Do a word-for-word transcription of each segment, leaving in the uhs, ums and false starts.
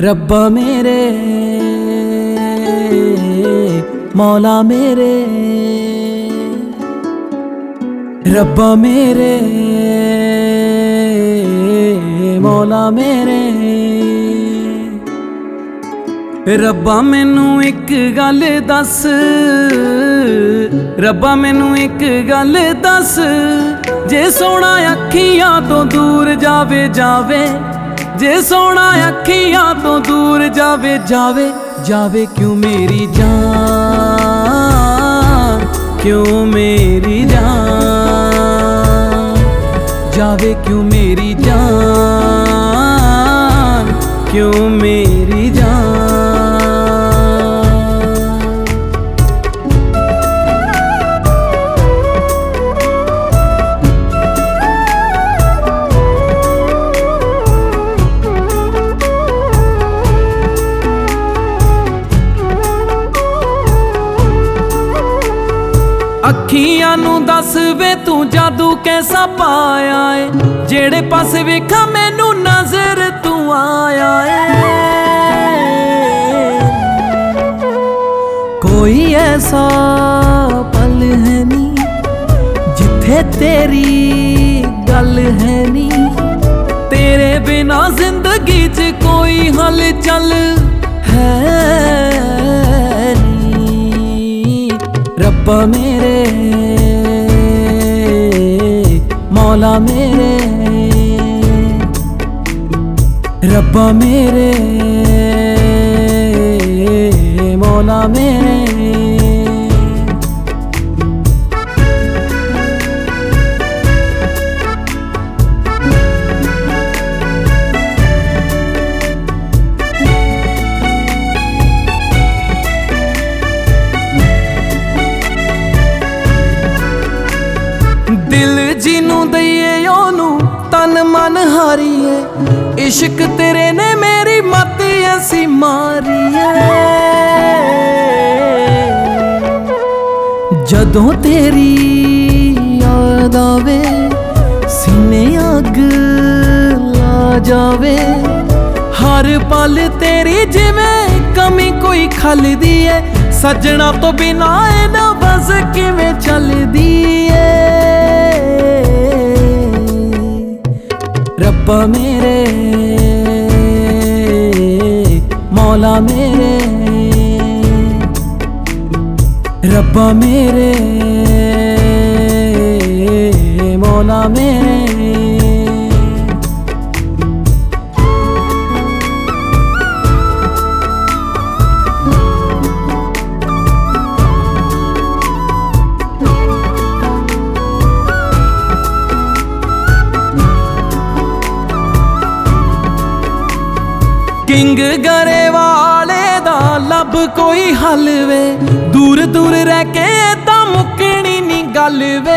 रब्बा मेरे मौला मेरे, रब्बा मेरे मौला मेरे। रब्बा मैनू एक गल दस, रब्बा मैनू एक गल दस, जे सोना अखियां तो दूर जावे जावे, जे सोना अखियां तो दूर जावे जावे जावे, क्यों मेरी जान, क्यों मेरी जान जावे, क्यों मेरी जान, क्यों मेरी जान। अखियां नू दस वे तू जादू कैसा पाया है, जेड़े पासे वेखा मैनू नजर तू आया है। कोई ऐसा पल है नी जिथे तेरी गल है नी, तेरे बिना जिंदगी च कोई हलचल है नी। रब्बा मेरे मौला मेरे, रब्बा मेरे मौला मेरे। दिल जिनू दईए ओनू तन मन हारीए, इश्क तेरे ने मेरी मत ऐसी मारी है। जदों तेरी याद आवे सीने अग ला जावे, हर पल तेरी जिवें कमी कोई खलदी है, सजना तो बिना ना बस किवें चलदी है। रब्बा मेरे मौला मेरे, रब्बा मेरे मौला मेरे। किंग गरे वाले दा लब कोई हल वे, दूर दूर रह के ता मुकनी नी गल वे।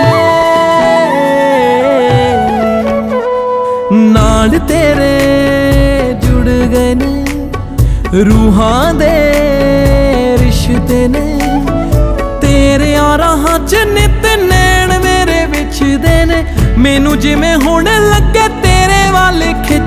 नाल तेरे जुड़ गए ने रूहां दे रिश्ते ने, तेरे राहां च नित नैन मेरे विछदे ने, मैनू जिवें हुण लगे तेरे वाल खिच